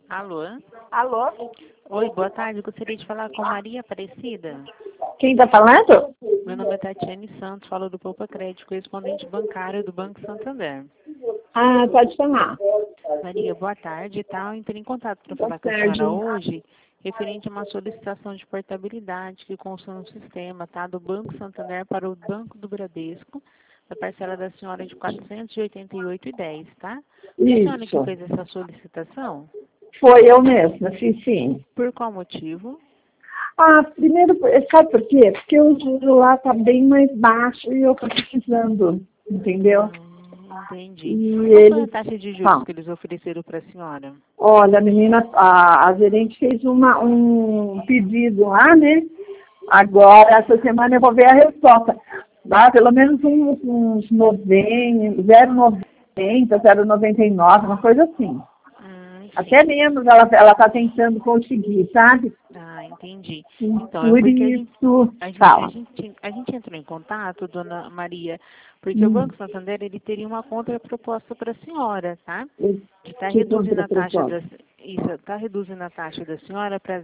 Alô? Alô? Oi, boa tarde. Gostaria de falar com Maria Aparecida. Quem está falando? Meu nome é Tatiane Santos, falo do Poupa Crédito, correspondente bancário do Banco Santander. Ah, pode falar. Maria, boa tarde. Tá? Eu entrei em contato para Boa falar com a tarde. senhora hoje, referente a uma solicitação de portabilidade que constou no sistema, tá? Do Banco Santander para o Banco do Bradesco, da parcela da senhora de R$ 488,10, tá? Foi a senhora que Isso. fez essa solicitação? Foi eu mesma, sim. Por qual motivo? Ah, primeiro, sabe por quê? Porque o juro lá está bem mais baixo e eu estou precisando, entendeu? Entendi. E Qual foi a eles... taxa de juros Tá. que eles ofereceram para a senhora? Olha, a menina, a gerente fez um pedido lá, né? Agora, essa semana eu vou ver a resposta. Dá pelo menos uns 90, 0,90, 0,99, uma coisa assim. Sim. Até menos ela está tentando conseguir, sabe? Ah, entendi. Então, é Por porque isso, fala. a gente entrou em contato, dona Maria, porque o Banco Santander, ele teria uma contraproposta para a senhora, tá? Que está Que reduzindo a taxa contraproposta. da, isso, está reduzindo a taxa da senhora para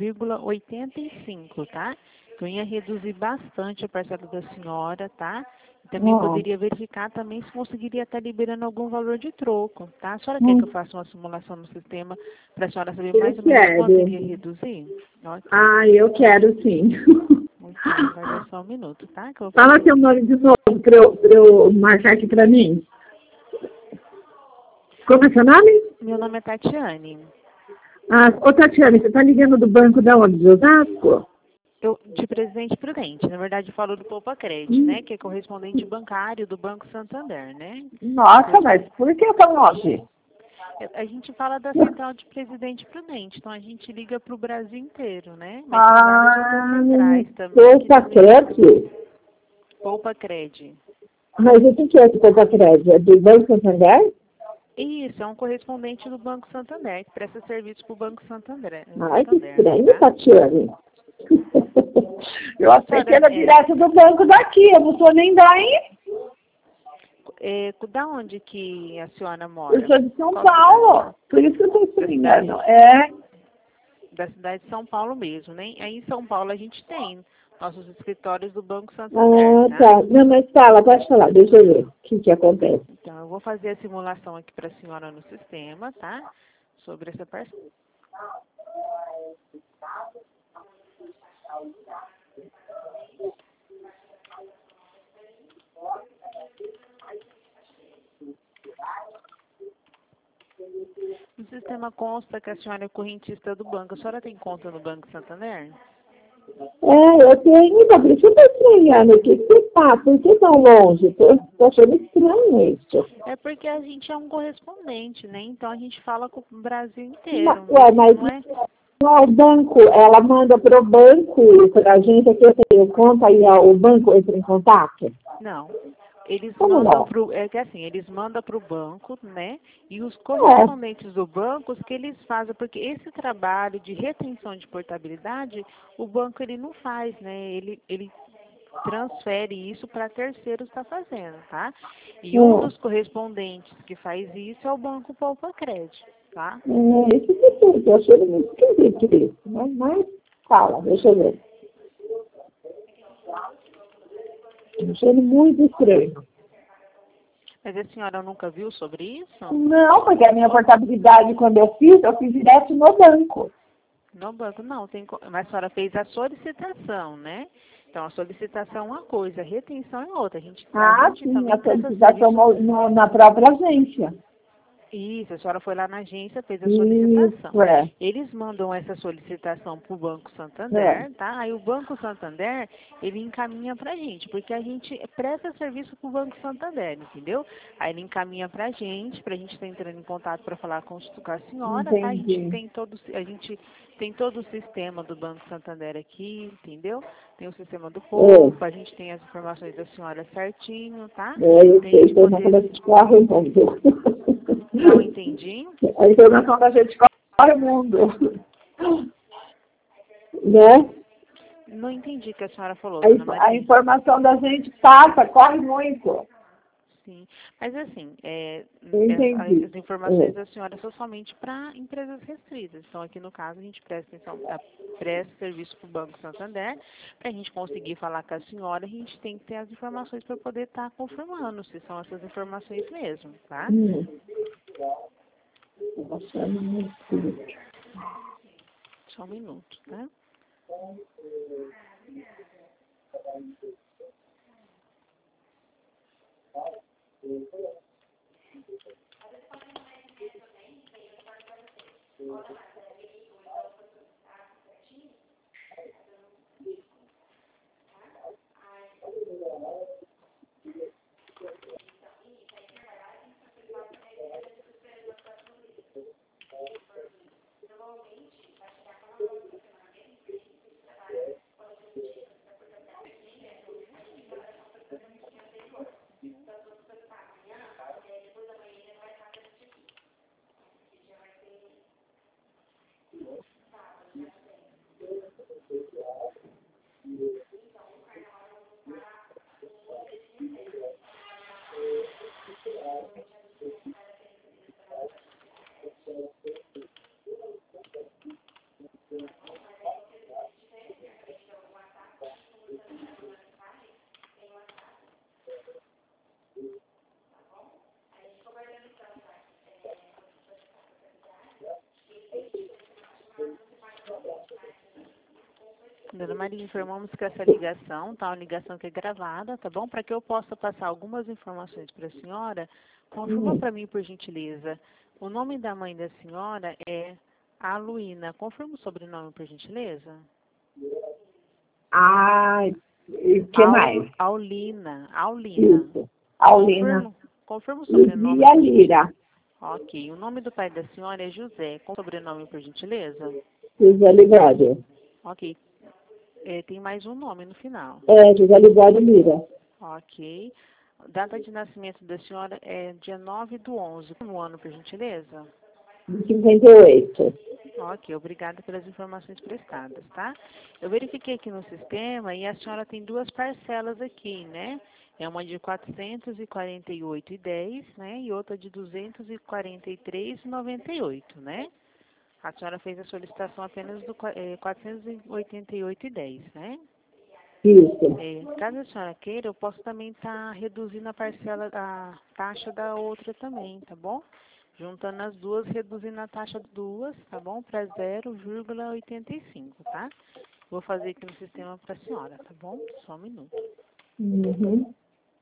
0,85, tá? Então, ia reduzir bastante a parcela da senhora, tá? Também Ó, poderia verificar também se conseguiria estar liberando algum valor de troco, tá? A senhora quer que eu faça uma simulação no sistema para a senhora saber eu mais ou menos quanto quero. iria reduzir? Ok. Ah, eu quero sim. Muito bem, guarda só um minuto, tá? Que eu vou Fala fazer seu aqui. nome de novo para eu marcar aqui para mim. Como é seu nome? Meu nome é Tatiane. Ah, ô Tatiana, você está ligando do banco da onde? De Osasco? Eu, de Presidente Prudente, na verdade, eu falo do Poupa Crédito, né? Que é correspondente bancário do Banco Santander, né? Nossa, mas por que tão longe? A gente fala da central de Presidente Prudente, então a gente liga para o Brasil inteiro, né? Mas tem várias outras Ah, centrais também que Poupa também Crédito? Poupa Crédito. Mas o que é esse Poupa Crédito? É do Banco Santander? Isso, é um correspondente do Banco Santander, que presta serviço para o Banco Santander, Ai, que Santander, estranho, tá? Tatiane. Eu A achei que senhora, era direto do banco daqui, eu não sou nem daí. da onde que a senhora Eu mora? sou de São Qual cidade? Paulo, por isso que eu estou Da cidade, estranhando. É, da cidade de São Paulo mesmo, né? Aí em São Paulo a gente tem nossos escritórios do Banco Santander, ah, tá? tá. Não, mas fala, pode falar, deixa eu ver o que acontece. Então eu vou fazer a simulação aqui para a senhora no sistema, tá? Sobre essa parcela. No sistema consta que a senhora é correntista do banco. A senhora tem conta no Banco Santander? É, eu tenho, tá, por isso eu tô estranhando. O que você tá? Por que tão longe? Tô achando estranho isso. É porque a gente é um correspondente, né? Então a gente fala com o Brasil inteiro, Ué, mas não é? o banco, ela manda pro banco, pra agência que eu tenho conta e o banco entra em contato? Não. Eles Como mandam não? pro, é que assim, eles mandam para o banco, né? E os É. correspondentes do banco, os que eles fazem, porque esse trabalho de retenção de portabilidade, o banco ele não faz, né? Ele transfere isso para terceiros estar fazendo, tá? E um dos correspondentes que faz isso é o Banco Poupa Crédito, tá? Isso que eu tô achando muito esquisito isso. Mas fala, deixa eu ver. Tô achando muito estranho. Mas a senhora nunca viu sobre isso? Não, porque a minha portabilidade, quando eu fiz direto no banco. No banco não, mas a senhora fez a solicitação, né? Então a solicitação é uma coisa, a retenção é outra. A Ah, gente sim, também a presta solicitação serviço. na própria agência. Isso, a senhora foi lá na agência, fez a solicitação. Isso, é. Eles mandam essa solicitação para o Banco É. Santander, tá? Aí o Banco Santander, ele encaminha para a gente, porque a gente presta serviço para o Banco Santander, entendeu? Aí ele encaminha para a gente estar entrando em contato para falar com a senhora, tá? Entendi. A gente tem todo o sistema do Banco Santander aqui, entendeu? Tem o sistema do É. Poupa, a gente tem as informações da senhora certinho, tá? Eu Tem sei, de estou na poder... cabeça de corre o mundo. Não entendi? A informação da gente corre o mundo. Né? Não entendi o que a senhora falou, dona A Maria. informação da gente passa, corre muito. Sim, mas assim, Eu entendi. as informações da senhora são somente para empresas restritas. Então, aqui no caso, a gente presta serviço para o Banco Santander. Para a gente conseguir falar com a senhora, a gente tem que ter as informações para poder estar confirmando se são essas informações mesmo, tá? Só um minuto, tá? Dona Maria, informamos que essa ligação, tá? Uma ligação que é gravada, tá bom? Para que eu possa passar algumas informações para a senhora, confirma para mim, por gentileza. O nome da mãe da senhora é Aluína. Confirma o sobrenome, por gentileza? E o que mais? Aulina. Isso. Aulina. Confirma o sobrenome. Luzia Lira. Ok. O nome do pai da senhora é José. Com sobrenome, por gentileza? José Libório. Ok. Tem mais um nome no final. José Libório Lira. Ok. Data de nascimento da senhora é dia 9/11. Como ano, por gentileza? De 58. Ok, obrigada pelas informações prestadas, tá? Eu verifiquei aqui no sistema e a senhora tem duas parcelas aqui, né? É uma de R$ 448,10, né? E outra de R$ 243,98, né? A senhora fez a solicitação apenas do 488,10, né? Isso. Caso a senhora queira, eu posso também estar reduzindo a taxa da outra também, tá bom? Juntando as duas, reduzindo a taxa das duas, tá bom? Para 0,85, tá? Vou fazer aqui no sistema para a senhora, tá bom? Só um minuto. Uhum.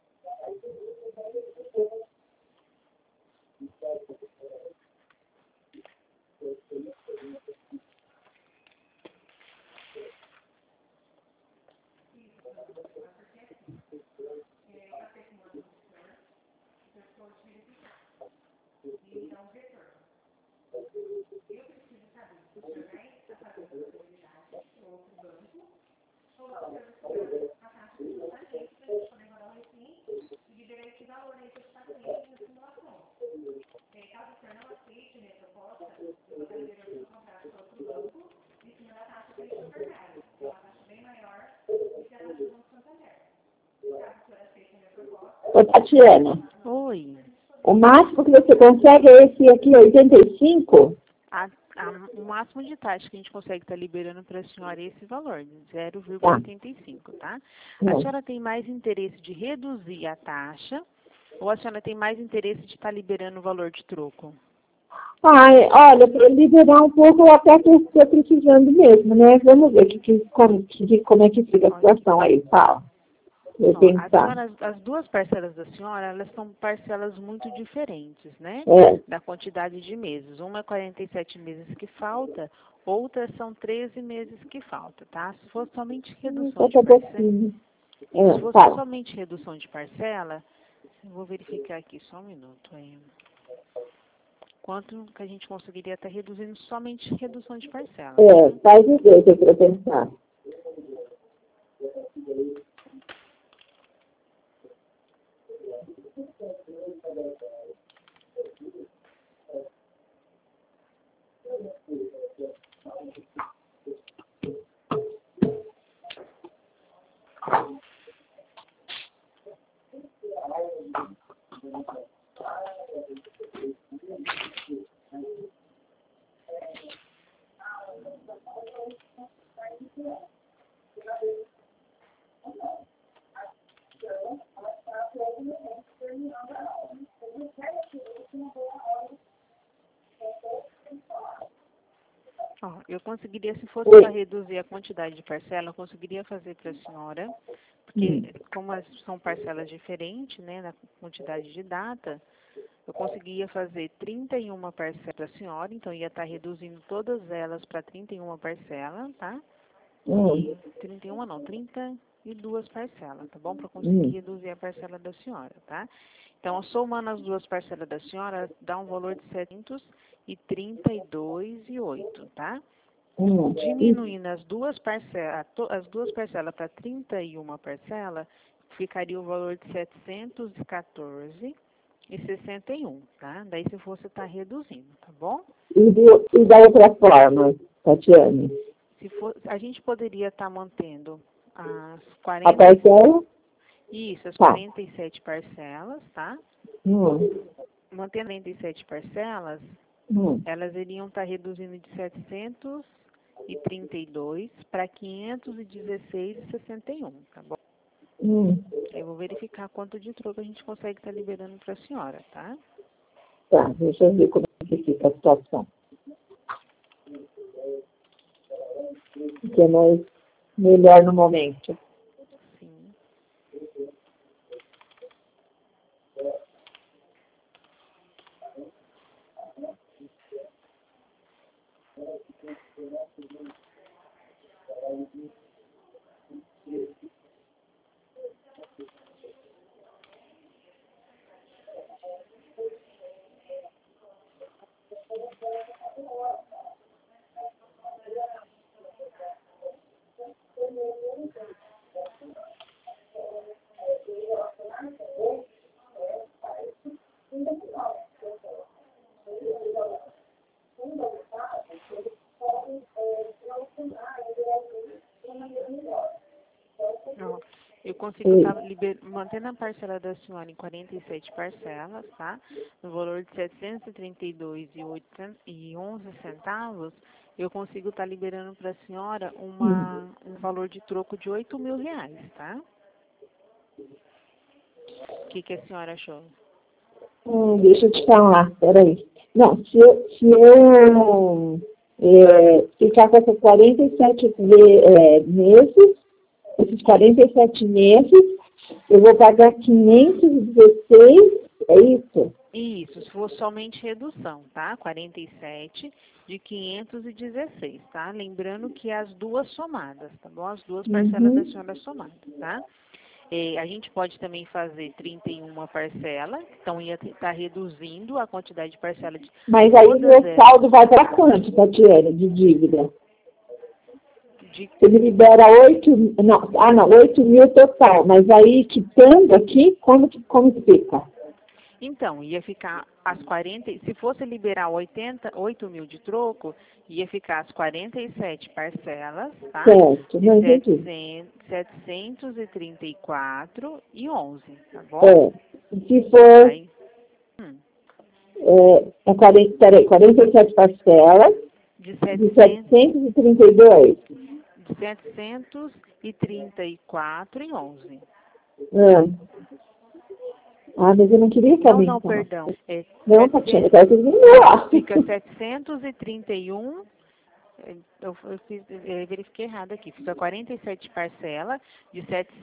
Ô, Tatiana, Oi. o máximo que você consegue é esse aqui, 85? O máximo de taxa que a gente consegue estar liberando para a senhora é esse valor, de 0,85, tá? A senhora tem mais interesse de reduzir a taxa ou a senhora tem mais interesse de estar liberando o valor de troco? Olha, para liberar um pouco, eu até que estou precisando mesmo, né? Vamos ver como é que fica a situação aí, fala. Eu pensar. As duas parcelas da senhora, elas são parcelas muito diferentes, né? Da quantidade de meses. Uma é 47 meses que falta, outras são 13 meses que falta, tá? Se fosse somente redução de parcela, se fosse somente redução de parcela, eu vou verificar aqui só um minuto aí. Quanto que a gente conseguiria estar reduzindo somente redução de parcela? Faz o jeito para pensar. Ó, eu conseguiria, se fosse Oi. para reduzir a quantidade de parcela, eu conseguiria fazer para a senhora, porque como são parcelas diferentes, né, na quantidade de data, eu conseguia fazer 31 parcelas para a senhora, então ia estar reduzindo todas elas para 31 parcelas, tá? E 31 não, 32 parcelas, tá bom? Para conseguir reduzir a parcela da senhora, tá? Então, somando as duas parcelas da senhora, dá um valor de 732,08, tá? Diminuindo as duas parcelas para 31 parcelas, ficaria o valor de 714,61, tá? Daí, se fosse estar reduzindo, tá bom? E da outra forma, Tatiane? Se for, a gente poderia estar mantendo as A 40... parcela? Isso, as Tá. 47 parcelas, tá? Mantendo 47 parcelas, elas iriam estar reduzindo de 732 para 516,61, tá bom? Eu vou verificar quanto de troco a gente consegue estar liberando para a senhora, tá? Tá, deixa eu ver como é que fica a situação. Que é mais melhor no momento. Sim. Ó, eu consigo estar mantendo a parcela da senhora em 47 parcelas, tá? No valor de R$ 732,11, eu consigo estar liberando para a senhora um valor de troco de R$ 8.000, tá? O que a senhora achou? Deixa eu te falar, peraí. Não, se eu ficar com essas 47 meses, esses 47 meses, eu vou pagar 516, é isso? Isso, se for somente redução, tá? 47 de 516, tá? Lembrando que as duas somadas, tá bom? As duas parcelas da senhora somadas, tá? A gente pode também fazer 31 parcelas, então ia estar reduzindo a quantidade de parcela de Mas aí o meu saldo vai para quanto, Tatiana, de dívida? Você me libera 8 mil total, mas aí quitando aqui, como que fica? Então, ia ficar as 40, se fosse liberar 8 mil de troco, ia ficar as 47 parcelas, tá? Certo, De não entendi. 734,11, tá bom? Se for, Aí, 47 parcelas de de 732. de 734,11. Mas eu não queria saber. Não, perdão. Não, Tatiana, eu quero que ele lá. Fica 731. Eu verifiquei errado aqui. Fica 47 parcelas de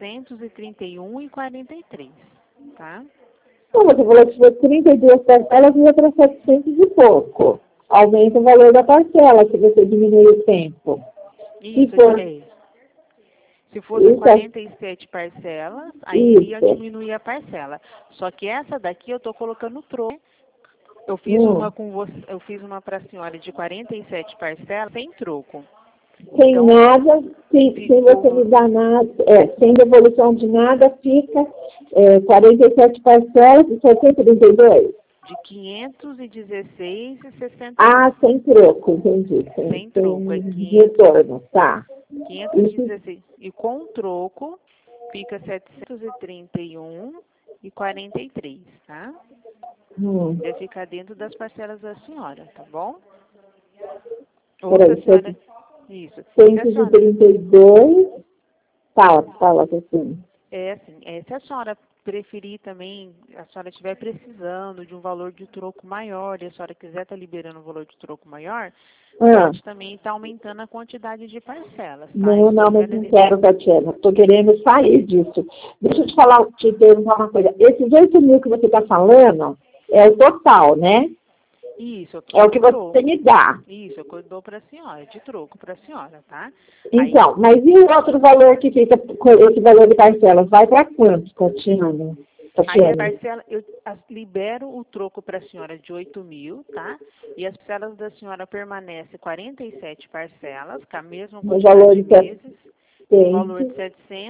731,43, tá? Não, você falou que se for 32 parcelas, ia para 700 e pouco. Aumenta o valor da parcela se você diminuir o tempo. Isso, se fosse 47 parcelas, aí iria diminuir a parcela. Só que essa daqui eu estou colocando troco. Eu fiz uma com você, eu fiz uma para a senhora de 47 parcelas sem troco. Sem então, nada, sem você me dar nada, sem devolução de nada, fica 47 parcelas de 732. De 516,60. Sem troco, entendi. Sem troco, é 500, retorno, tá. 516. E com troco, fica 731,43, tá? Vai ficar dentro das parcelas da senhora, tá bom? Peraí, senhora... Isso. 132. Fala, assim. Se a senhora preferir também, a senhora estiver precisando de um valor de troco maior e a senhora quiser estar liberando um valor de troco maior, pode também estar aumentando a quantidade de parcelas, tá? Não, mas não quero, Tatiana. Estou querendo sair disso. Deixa eu te perguntar uma coisa. Esses 8 mil que você está falando é o total, né? Isso, é o que você me dá. Isso, eu dou para a senhora, de troco para a senhora, tá? Então, aí, mas e o outro valor que fica, esse valor de parcelas, vai para quanto, Tatiana? Aí a parcela, eu libero o troco para a senhora de 8 mil, tá? E as parcelas da senhora permanecem 47 parcelas, com a mesma quantidade de meses, o valor de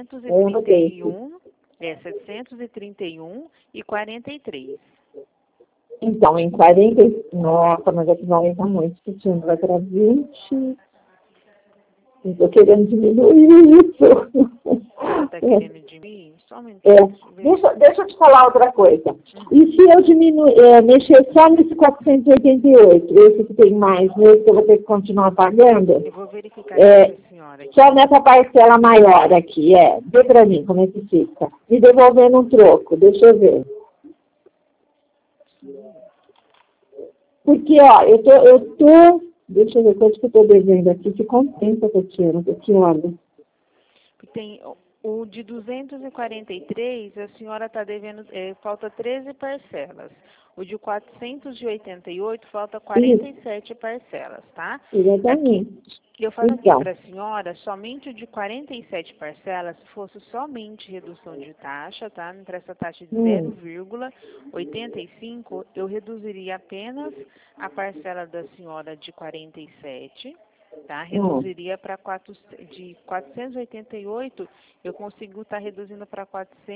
731 e 43. Então, em 40... Nossa, mas aqui vai aumentar muito, Tatiana, vai para 20... Eu estou querendo diminuir isso. Está querendo diminuir? Só um minuto. Deixa eu te falar outra coisa. E se eu mexer só nesse 488, esse que tem mais, esse que eu vou ter que continuar pagando? Eu vou verificar com a senhora aqui. Só nessa parcela maior aqui, vê para mim como é que fica. Me devolvendo um troco, deixa eu ver. Porque, ó, eu tô deixa eu ver quanto que eu estou devendo aqui. Que compensa, Tatiana, porque olha. Tem o de 243, a senhora está devendo, falta 13 parcelas. O de 488, falta 47 parcelas, tá? Exatamente. Eu falo aqui para a senhora, somente o de 47 parcelas, se fosse somente redução de taxa, tá? Entre essa taxa de 0,85, eu reduziria apenas a parcela da senhora de 47, tá? Reduziria para de 488, eu consigo estar reduzindo para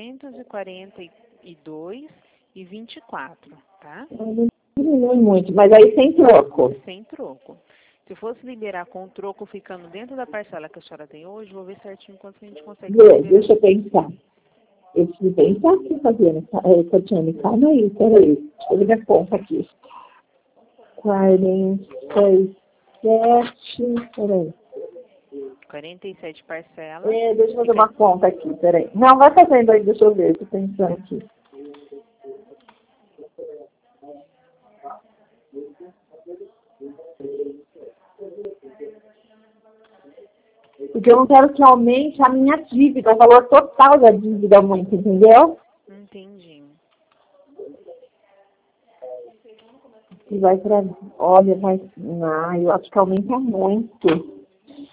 442,24, tá? Não muito, mas aí sem troco. Sem troco. Se fosse liberar com o troco ficando dentro da parcela que a senhora tem hoje, vou ver certinho quanto que a gente consegue liberar. Deixa eu pensar. Eu preciso pensar aqui, Fabiana. Tatiana, calma aí, peraí. Deixa eu ver a conta aqui. 47, peraí. 47 parcelas. Deixa eu fazer uma conta aqui, peraí. Não, vai fazendo aí, deixa eu ver, tô pensando aqui. Porque eu não quero que aumente a minha dívida, o valor total da dívida muito, entendeu? Entendi. E vai para... Olha, mas... Não, eu acho que aumenta muito.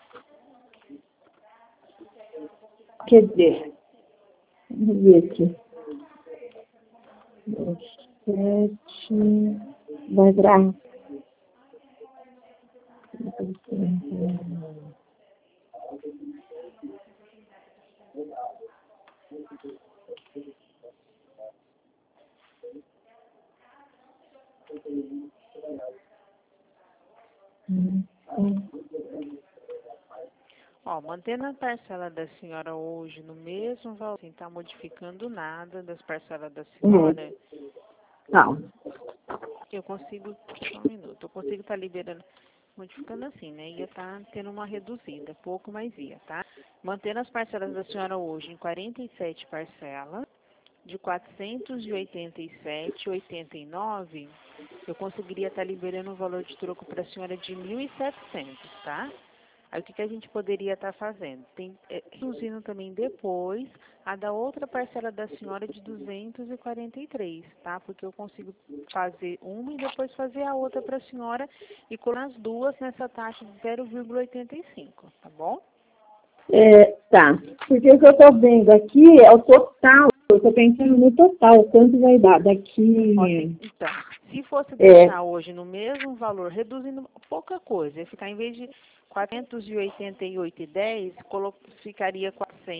Quer dizer... Vamos ver aqui. 7... Vai para... Ó, mantendo a parcela da senhora hoje no mesmo valor, sem estar modificando nada das parcelas da senhora, não. Eu consigo, só um minuto, eu consigo estar liberando, modificando assim, né? Ia estar tendo uma reduzida, pouco, mas ia, tá? Mantendo as parcelas da senhora hoje em 47 parcelas, de 487,89, eu conseguiria estar liberando um valor de troco para a senhora de 1.700, tá? Aí o que a gente poderia estar fazendo? Reduzindo também depois a da outra parcela da senhora de 243, tá? Porque eu consigo fazer uma e depois fazer a outra para a senhora e colocar as duas nessa taxa de 0,85, tá bom? Tá. Porque o que eu estou vendo aqui é o total. Eu estou pensando no total, quanto vai dar daqui... Então, se fosse deixar hoje no mesmo valor, reduzindo pouca coisa, ia ficar em vez de 488,10, ficaria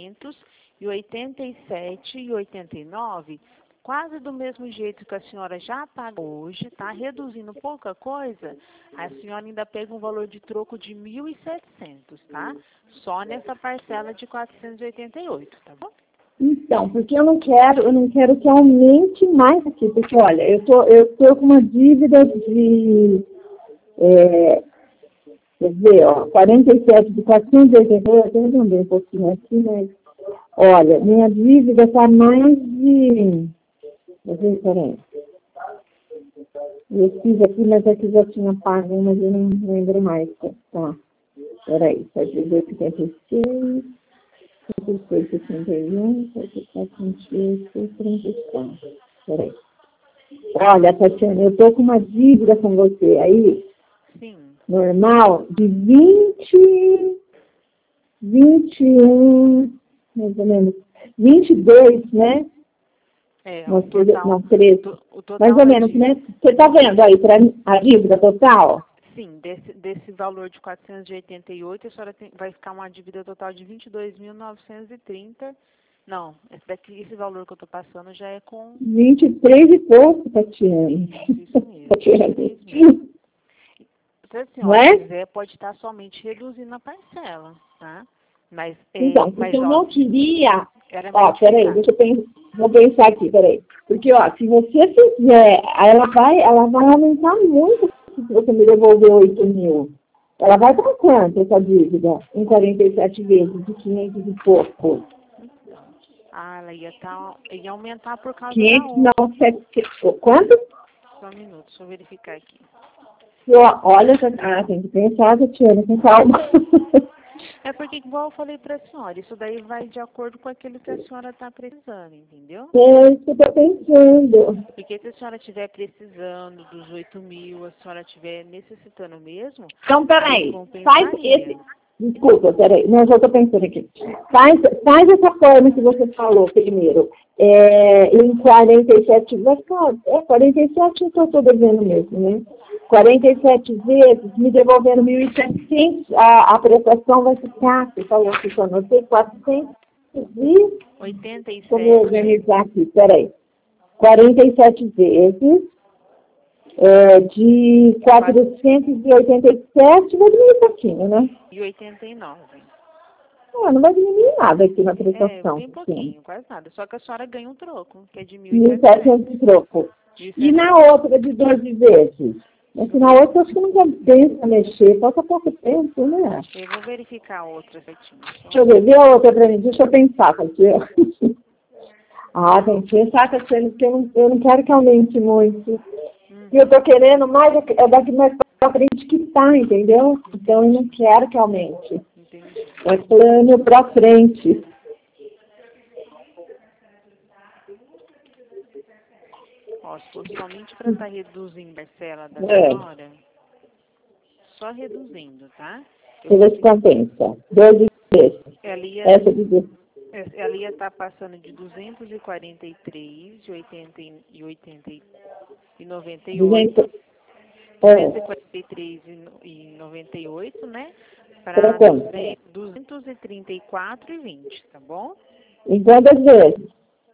487,89, quase do mesmo jeito que a senhora já paga hoje, tá? Reduzindo pouca coisa, a senhora ainda pega um valor de troco de 1.700, tá? Só nessa parcela de 488, tá bom? Então, porque eu não quero que aumente mais aqui, porque olha, eu tô com uma dívida de, quer ver, ó, 47 de 488, eu também um pouquinho aqui, mas Olha, minha dívida está mais de... Peraí. Eu fiz aqui, mas aqui já tinha pago, mas eu não lembro mais. Tá. Peraí. 78,56, 76,61, 74,28, 34. Peraí. Olha, Tatiana, eu tô com uma dívida com você aí, Sim. normal, de 21, mais ou menos, 22, né? O total, não, 13. o total Mais ou menos, né? Você tá vendo aí para a dívida total? Sim, desse valor de 488, a senhora vai ficar uma dívida total de 22.930. Não, esse valor que eu estou passando já é com... 23 e pouco, Tatiana. Isso mesmo, 23 mil. Se a senhora quiser, pode estar somente reduzindo a parcela, tá? Mas, então, porque eu não queria... peraí, vou pensar aqui, peraí. Porque, se você fizer, ela vai aumentar muito se você me devolver 8 mil. Ela vai para quanto, essa dívida? Em 47 vezes, de 500 e pouco. Ela ia aumentar por causa 500, da não, 7, quanto? Só um minuto, deixa eu verificar aqui. Olha, tem que pensar, Tatiana, com calma. É porque, igual eu falei para a senhora, isso daí vai de acordo com aquilo que a senhora está precisando, entendeu? É isso que eu estou pensando. Porque se a senhora estiver precisando dos 8 mil, a senhora estiver necessitando mesmo... Então, peraí, faz esse... Desculpa, peraí, não, já estou pensando aqui. Faz essa forma que você falou primeiro. Em 47, vai ficar, 47 eu estou devendo mesmo, né? 47 vezes, me devolvendo 1.700, a prestação vai ficar, você falou que eu anotei, 487. Vou organizar aqui, peraí. 47 vezes, de 487, vai diminuir um pouquinho, né? E 89. Não vai diminuir nada aqui na prestação. Bem pouquinho, quase nada. Só que a senhora ganha um troco, que é de 1.700 de troco. E na outra de 12 vezes? Na outra, acho que não compensa mexer, falta pouco tempo, né? Eu vou verificar a outra certinho. Deixa eu ver a outra pra mim, deixa eu pensar, porque tem que pensar, Tatiana, porque eu não quero que aumente muito. E eu tô querendo mais, daqui mais pra frente que tá, entendeu? Então eu não quero que aumente. Entendi. É plano pra frente. Se for somente para estar reduzindo a parcela da senhora, só reduzindo, tá? Deixa eu ver se compensa. 12 vezes. Ela ia estar passando de 243, de 80 e 98. 243 e 98, né? Para 234 e 20, tá bom? Em quantas vezes?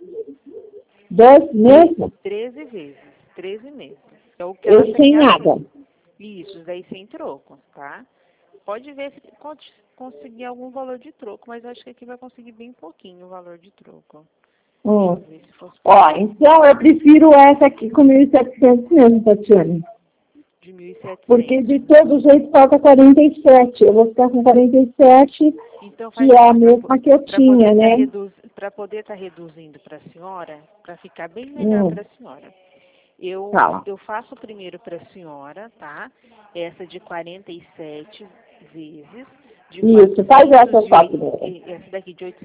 12 mesmo? 13 vezes. 13 meses. É o que eu sem nada. Isso, daí sem troco, tá? Pode ver se pode conseguir algum valor de troco, mas acho que aqui vai conseguir bem pouquinho o valor de troco. Então eu prefiro essa aqui com 1.700 mesmo, Tatiana. De 1.700. Porque de todo jeito falta 47. Eu vou ficar com 47, então, que é a mesma que eu tinha, né? Para poder estar reduzindo para a senhora, para ficar bem melhor para a senhora. Eu faço primeiro para a senhora, tá? Essa de 47 vezes. Isso, faz essa só primeiro. Essa daqui de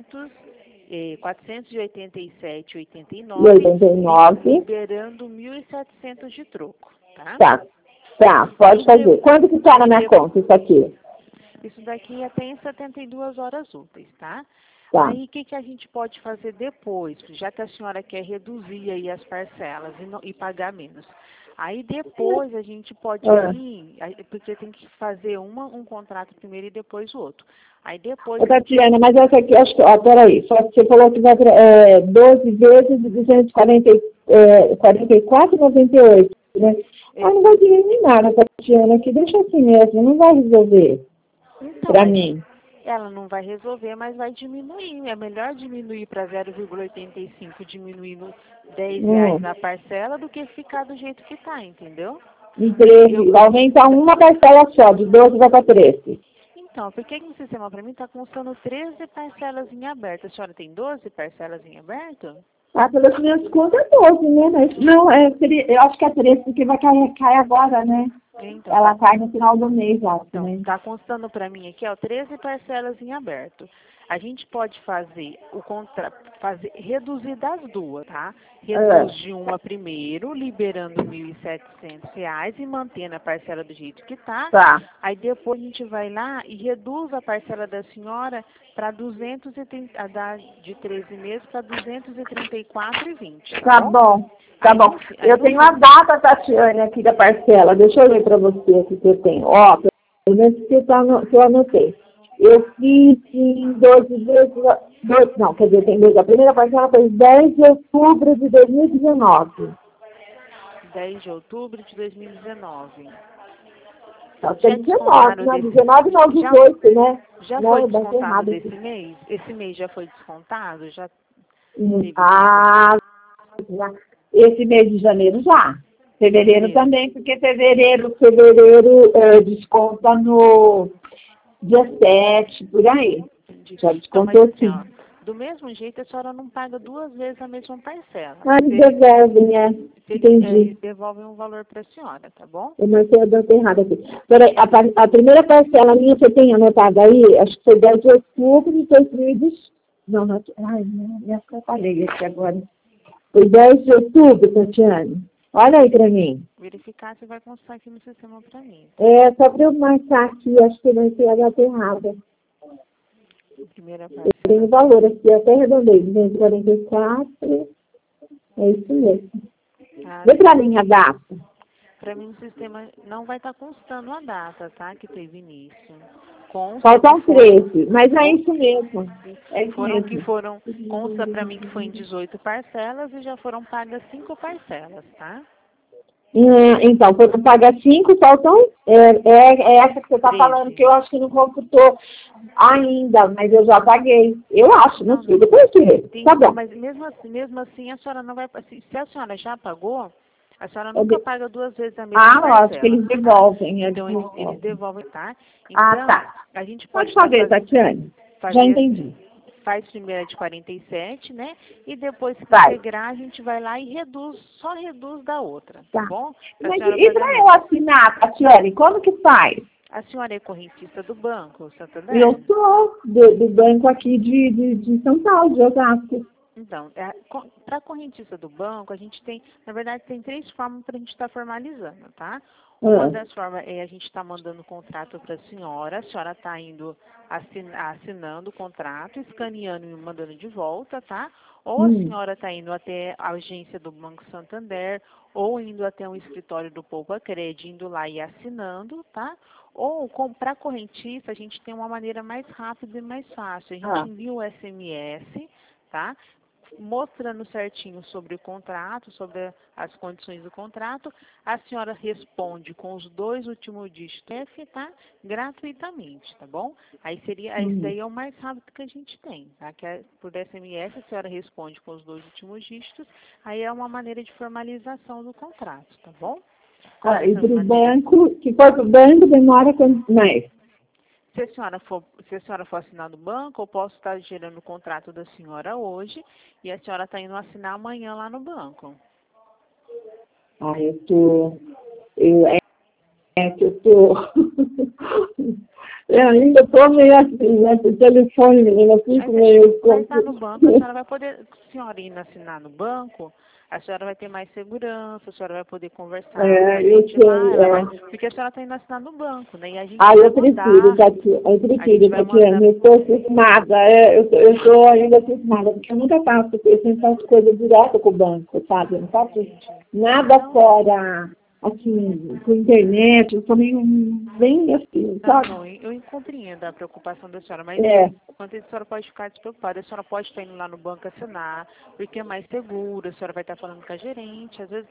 487,89. Liberando 1.700 de troco, tá? Tá, pode fazer. Quando que tá na minha conta isso aqui? Isso daqui até em 72 horas úteis, tá? Tá. Aí, o que a gente pode fazer depois? Já que a senhora quer reduzir aí as parcelas e pagar menos. Aí, depois, a gente pode ir, porque tem que fazer um contrato primeiro e depois o outro. Aí, depois... Tatiana, mas essa aqui, acho que... peraí. Só que você falou que vai 12 vezes de 244,98, né? Não vai diminuir nada, Tatiana, que deixa assim mesmo, não vai resolver para mim. Ela não vai resolver, mas vai diminuir. É melhor diminuir para 0,85, diminuindo R$10 na parcela, do que ficar do jeito que está, entendeu? Em 13, aumenta uma parcela só, de 12 vai para 13. Então, porque no sistema para mim está constando 13 parcelas em aberto. A senhora tem 12 parcelas em aberto? Ah, pelas minhas contas é 12, né? Mas, não, eu acho que é 13 porque vai cair agora, né? Então, Ela cai no final do mês, acho, então, né? está constando para mim aqui, ó, 13 parcelas em aberto. A gente pode fazer reduzir das duas, tá? Reduz de uma primeiro, liberando R$ 1.700 e mantendo a parcela do jeito que tá. Tá. Aí depois a gente vai lá e reduz a parcela da senhora para 230, de 13 meses para 234,20, Tá bom. Tá Aí, bom. Eu tenho a data, Tatiane, aqui da parcela. Deixa eu ler para você aqui que eu tenho. Ó, pelo menos que eu anotei. Eu fiz em 12 vezes... Não, quer dizer, tem mês. A primeira parcela foi 10 de outubro de 2019. 10 de outubro de 2019. Tá, Já tem 19, descontaram não, desse... 19 não, 18, né? Já Não, foi eu botei descontado errado desse aqui. mês? Esse mês já foi descontado? Já teve Ah, já. Esse mês de janeiro já. Fevereiro também, porque fevereiro desconta no dia 7, por aí. Entendi. Já Então, mas descontou assim, sim. ó, do mesmo jeito a senhora não paga duas vezes a mesma parcela. Ah, eles devolvem, Eles entendi. devolvem um valor para a senhora, tá bom? Eu marquei a data errada aqui. Peraí, a primeira parcela minha, você tem anotado aí? Acho que foi 10 de outubro de 2010. Não, não, ai, minha falei aqui agora. Foi 10 de outubro, Tatiane. Olha aí pra mim. Verificar se vai constar aqui no sistema para mim. É, só para eu marcar aqui, acho que vai ser a data errada. Primeira Eu tenho o parcela. valor aqui, eu até arredondei, 244, é isso mesmo. Vê pra mim a data. Para mim, o sistema não vai estar constando a data, tá? Que teve início. Consta Faltam que foram, 13, mas é isso mesmo. É isso mesmo. consta para mim que foi em 18 parcelas e já foram pagas 5 parcelas, tá? Então, foram pagar 5, faltam. É essa que você está falando, 13. que eu acho que não computou ainda, mas eu já paguei. Eu acho, não Não, sei. não. Depois que ver. Tá Não, bom. mas mesmo assim a senhora não vai. Se a senhora já pagou, a senhora nunca paga duas vezes a mesma Eu acho que parcela, eles tá? devolvem. Então eles devolvem, tá? Ah, Então, tá. a gente Pode pode fazer, Tatiane. Já fazer assim. entendi. Faz primeiro a de 47, né? E depois que Vai. integrar, a gente vai lá e reduz, só reduz da outra, tá Tá. bom? Pra Mas senhora e pagar para eu menos. assinar, Tatiane, como que faz? A senhora é correntista do banco, Eu Santander? sou do banco aqui de São Paulo, de Osasco. Então, para a correntista do banco, a gente tem, na verdade, tem três formas para a gente estar formalizando, tá? Uma das formas é a gente estar mandando o contrato para a senhora está indo assinando o contrato, escaneando e mandando de volta, tá? Ou a senhora está indo até a agência do Banco Santander, ou indo até um escritório do Poupa Cred, indo lá e assinando, tá? Ou, para a correntista, a gente tem uma maneira mais rápida e mais fácil. A gente envia o SMS, tá? Mostrando certinho sobre o contrato, sobre as condições do contrato, a senhora responde com os 2 últimos dígitos F, tá? Gratuitamente, tá bom? Esse daí é o mais rápido que a gente tem, tá? Que é, por SMS, a senhora responde com os 2 últimos dígitos, aí é uma maneira de formalização do contrato, tá bom? E para o banco, se for para o banco, demora quanto mais? Se a senhora for assinar no banco, eu posso estar gerando o contrato da senhora hoje e a senhora está indo assinar amanhã lá no banco. Que eu tô, eu ainda estou meio assim, né, por telefone, menina, eu fico meio... Vai estar no banco, a senhora vai poder, se a senhora indo assinar no banco, a senhora vai ter mais segurança, a senhora vai poder conversar com a gente lá, porque a senhora está indo assinar no banco, né? E a gente vai mandar, Tatiana, eu estou cismada, eu estou ainda cismada, porque eu nunca faço, eu sempre faço coisa direta com o banco, sabe? Eu não faço nada fora, assim, com internet, eu sou meio bem assim, sabe? Não, eu compreendo a preocupação da senhora, mas quanto a senhora pode ficar despreocupada, a senhora pode estar indo lá no banco assinar, porque é mais seguro, a senhora vai estar falando com a gerente, às vezes